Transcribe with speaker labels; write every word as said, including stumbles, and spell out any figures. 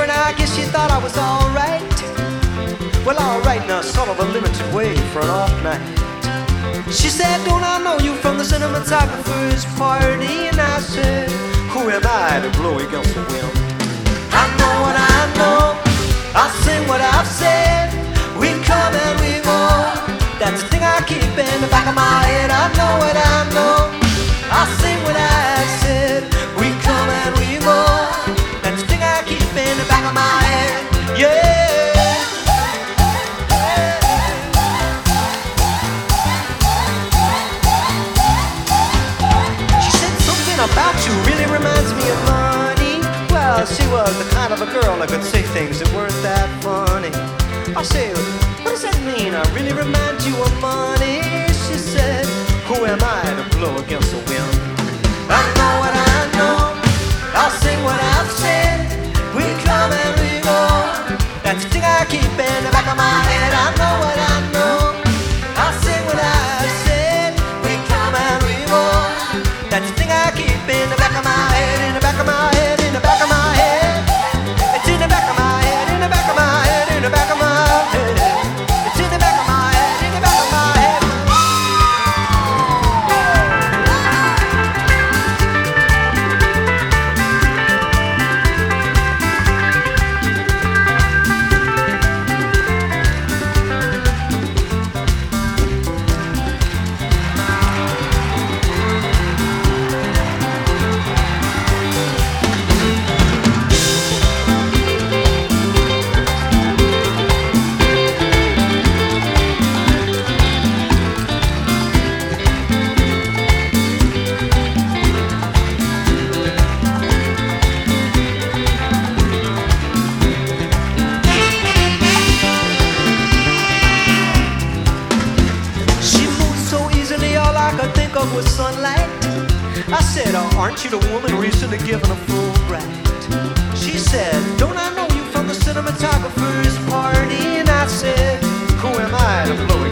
Speaker 1: and I guess she thought I was alright. Well, alright, now sort of a limited way for an off night. She said, don't I know you from the cinematographer's party? And I said, who am I to blow against the wind? I know what I know, I'll sing what I've said. We come and we go, that's the thing I keep in the back of my head. I know what I know, I'll sing what I've said. We come and we go, that's the thing I keep in the back of my head. Yeah. About you really reminds me of money. Well, she was the kind of a girl that could say things that weren't that funny. I said, what does that mean? I really remind you of money. She said, who am I to blow against the wind? I know what I know, I'll sing what I've said. We come and we go, that's the thing I keep in the back of my head. I know what I know, I'll sing what I've said. We come and we go, that's the thing I keep in the back of my head, in the back of my head, in the back of my head. It's in the back of my head, in the back of my head, in the back of my head. It's in the back of my head, in the back of my head. With sunlight, I said, oh, aren't you the woman recently given a full right? She said, don't I know you from the cinematographer's party? And I said, who am I to blow